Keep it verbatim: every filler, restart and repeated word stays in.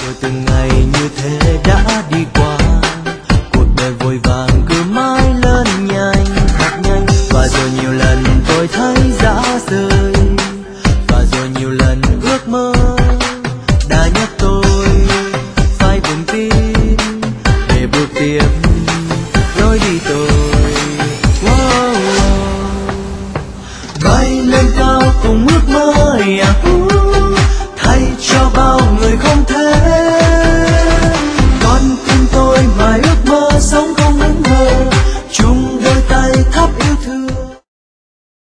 rồi từng ngày như thế đã đi qua, cuộc đời vội vàng cứ mãi lớn nhanh thật nhanh. Và rồi nhiều lần tôi thấy giá rời, và rồi nhiều lần ước mơ đã nhắc tôi phải vững tin để bước tiếp lối đi tôi.